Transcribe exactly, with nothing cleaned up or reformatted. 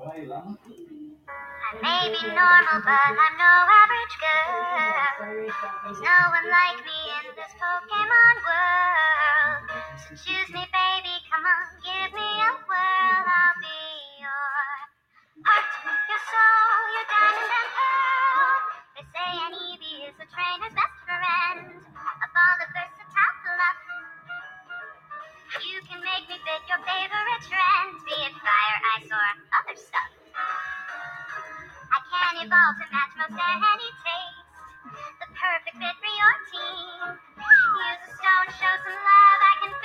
I may be normal, but I'm no average girl. There's no one like me in this Pokemon world. So choose me, baby, come on, give me a whirl. I'll be your heart, your soul, your diamond and pearl. They say an Eevee is a trainer's best friend. A ball of versatile fluff. You can make me fit your favorite trend, be it fire, ice, or other stuff. I can evolve to match most any taste. The perfect fit for your team. Use a stone, show some love. I can